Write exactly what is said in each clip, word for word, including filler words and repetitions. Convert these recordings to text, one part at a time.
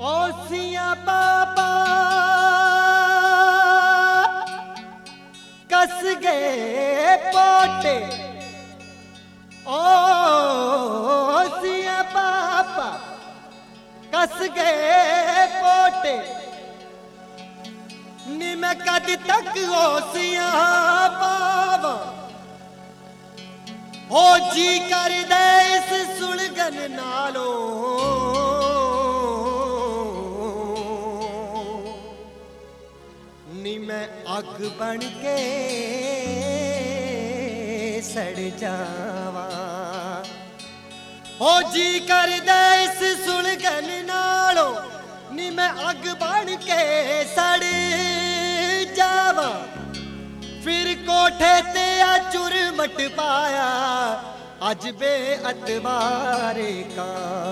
ओसिया बाबा कस गए पोटे, ओसिया बाबा कस गए पोटे, नी मैं कद तक ओसिया बाबा हो जी कर दे इस सुलगन नालो। नी मैं अग बन के सड़ जावा, हो जी कर दे इस सुलगन नालो। नी मैं अग बन के सड़ जावा, फिर कोठे ते चुरमट पाया अज बे अतवारे का।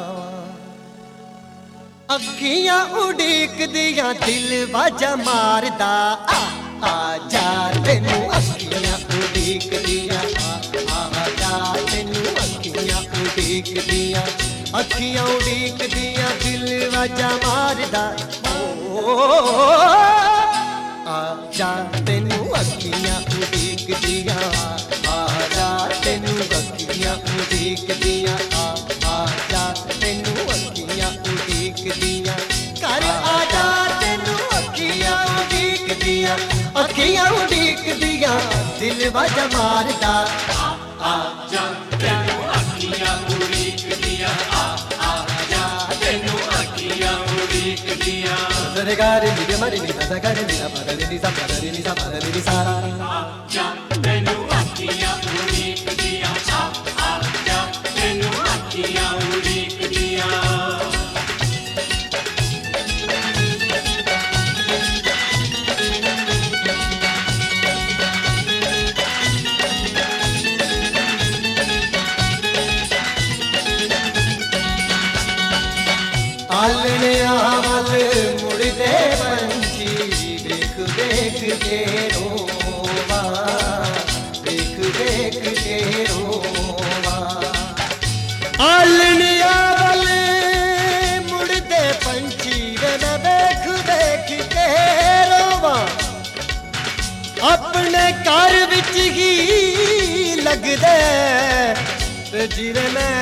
अखियां उड़ीक दिया दिल बाजा मारदा, आ आ जा तेनू अखियां उड़ीक दिया, आ आ जा तेनू अखियां उड़ीक दिया, अखियां उड़ीक दिया दिल बाजा मारदा। ओ आ जा तेनू अखियां उड़ीक दिया, आ जा तेनू अखियां उड़ीक दिया, आ आ जा तेनू अखियां उड़ीक दिया, कर आ जा तेनू अखियां उड़ीक दिया, अखियां उड़ीक दिया दिल बाजा मारदा। आ आ जा तेनू अखियां उड़ीक दिया, आ आ जा तेनू अखियां उड़ीक दिया। रे गा रे नी रे मा रे नी सा गा रे नी सा पा रे नी सा पा रे नी सा पा रे नी सा। आ जा तेनू अखियां उड़ीक दिया, आ आ जा तेनू अखियां उड़ीक दिया। आलने आवल मुड़दे पंछी, देख देख के रोवा, देख देख के रोवा। आलने आवल मुड़दे पंछी, वे मैं देख देख के रोवा। अपने घर विच ही लगदे जिवे मैं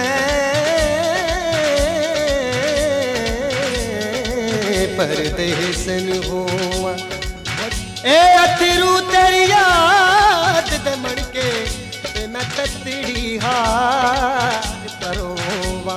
परदेसन होवा। ए अथरू तेरी याद दे मन के ते मैं ततड़ी हार परोवा।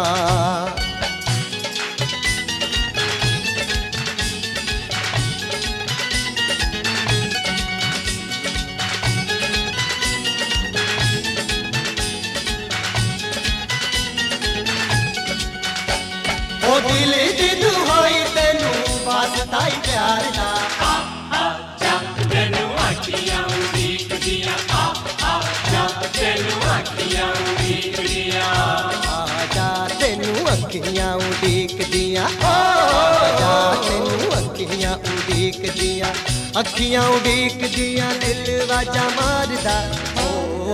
ओ दिल दी दुहाई तेनू वास्ता ही प्यार दा, आ आ जा तेनू अखियां उड़ीक दिया, आ आ जा तेनू अखियां उड़ीक दिया, आ जा तेनू अखियां उड़ीक दिया, आ जा तेनू अखियां उड़ीक दिया, अखियां उड़ीक दिया दिल वाजा मारदा। ओ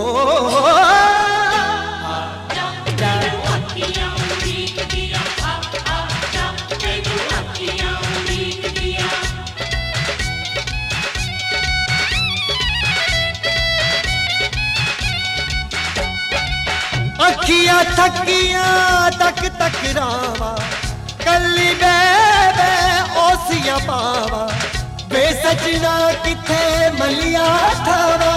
आ जा तेनू अखियां उड़ीक दिया, आ आ जा तेनू अखियां उड़ीक दिया। अखियां थकियां तक तक रावा, कली बे बे ओसिया पावा, बे सजना किथे मलिया थावा।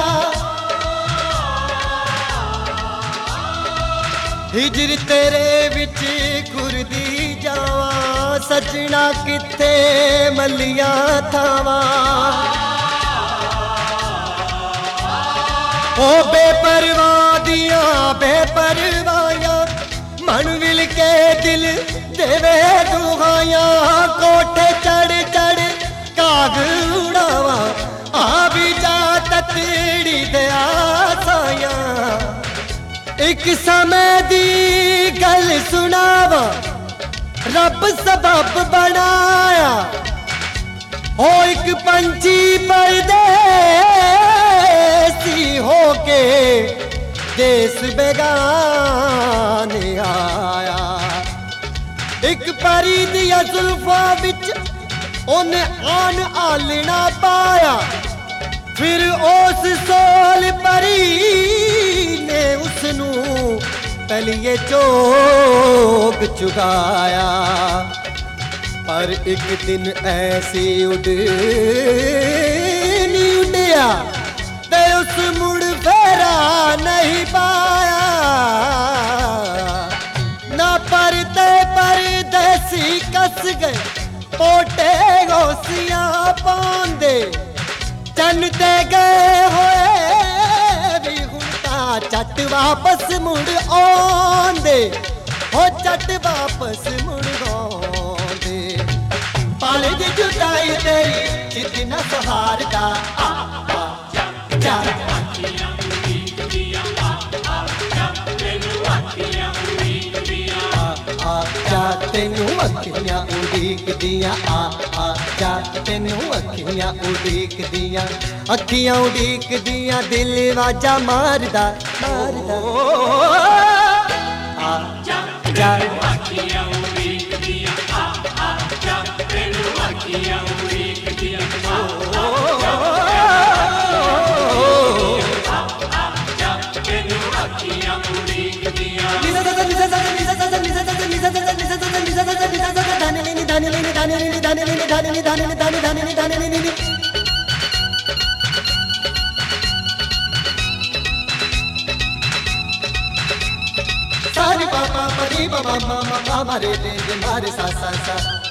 हिजर तेरे विच खुरदी जावा, सजना किथे मलिया थावा। ओ बेपरवाह दिया बेपरवाहियां, मन विल के दिल देवे दुहाइयां। कोठे चढ़ चढ़ काग उड़ावा, आ भी जा ततड़ी दे आसायां। एक समय दी गल सुनावा, रब सबब बनाया, हो एक पंछी परदेसी होके देश बेगाने आया। ਇੱਕ ਪਰੀ ਦੀਆਂ ਜ਼ੁਲਫਾਂ ਵਿੱਚ ਉਹਨੇ ਆਨ ਆਲਣਾ ਪਾਇਆ। ਫਿਰ ਉਸ ਸੋਲ ਪਰੀ ਨੇ ਉਸਨੂੰ ਤਲੀਏ ਚੋਗ ਚੁਗਾਇਆ। ਪਰ ਇੱਕ ਦਿਨ ਐਸੀ ਉੱਡ ਨੀ ਉੱਡਿਆ ਤੇ ਉਸ ਮੁੜ ਫੇਰਾ ਨਹੀਂ ਪਾਇਆ। ਨਾ ਪਰਦੇ ਪਰਦੇਸੀ ਕੱਸ ਗਏ ਪੋਟੇ ਗੋਸੀਆਂ ਪਾਉਂਦੇ। ਚੰਨ ਤੇ ਗਏ ਹੋਏ ਵੀ ਹੁਣ ਤਾਂ ਝੱਟ ਵਾਪਸ ਮੁੜ ਆਉਂਦੇ। ਹੋ ਝੱਟ ਵਾਪਸ ਮੁੜ ਆਉਂਦੇ। ਪਾਲੇ ਦੀ ਜੁਦਾਈ ਤੇਰੀ ਚਿੱਤ ਨਾ ਸਹਾਰਦਾ। ਆ ਆ ਜਾ ਜਾ ਤੈਨੂੰ ਅੱਖੀਆਂ ਉਡੀਕਦੀਆਂ। ਆ ਆ ਜਾ ਤੈਨੂੰ ਅੱਖੀਆਂ ਉਡੀਕਦੀਆਂ। ਅੱਖੀਆਂ ਉਡੀਕਦੀਆਂ ਦਿਲ ਵਾਜਾ ਮਾਰਦਾ ਮਾਰਦਾ। ਆ ਜਾ ਅੱਖੀਆਂ ਉਡੀਕਦੀਆਂ। ਆ ਆ ਜਾ ਤੈਨੂੰ ਅੱਖੀਆਂ ਉਡੀਕਦੀਆਂ। सारे पापा परी बाबा मामा मामा रे रे मारे सा सा सा